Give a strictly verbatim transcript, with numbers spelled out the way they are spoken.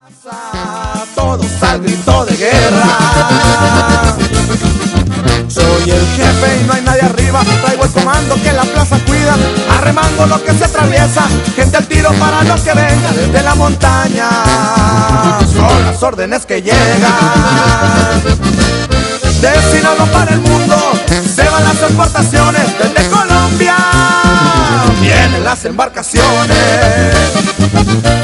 Todos al grito de guerra. Soy el jefe y no hay nadie arriba. Traigo el comando que la plaza cuida, arremando lo que se atraviesa. Gente al tiro para lo que venga desde la montaña. Son las órdenes que llegan. Destinado para el mundo, se van las exportaciones. Desde Colombia vienen las embarcaciones.